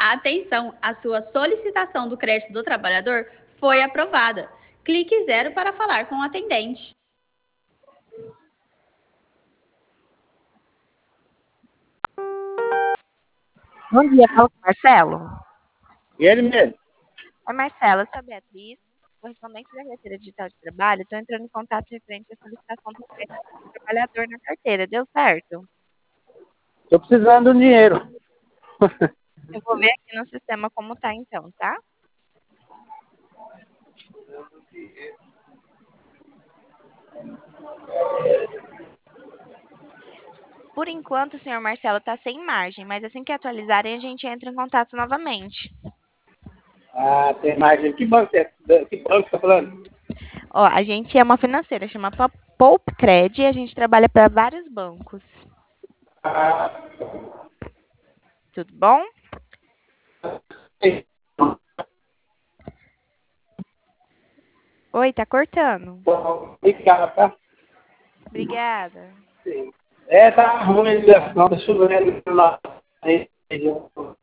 Atenção, a sua solicitação do crédito do trabalhador foi aprovada. Clique 0 para falar com o atendente. Bom dia, fala com o Marcelo. E ele mesmo? Oi, Marcelo, eu sou a Beatriz, correspondente da carteira digital de trabalho. Estou entrando em contato referente à solicitação do crédito do trabalhador na carteira. Deu certo? Tô precisando de um dinheiro. Eu vou ver aqui no sistema como tá então, tá? Por enquanto, o senhor Marcelo está sem margem, mas assim que atualizarem, a gente entra em contato novamente. Ah, tem margem. Que banco é? Que banco você tá falando? Ó, a gente é uma financeira, chama Poupcred, e a gente trabalha para vários bancos. Ah, Tudo bom? tem. Oi, tá cortando. Bom, obrigado, tá? Obrigada. Sim. É, tá ruim a ligação, tá chovendo lá.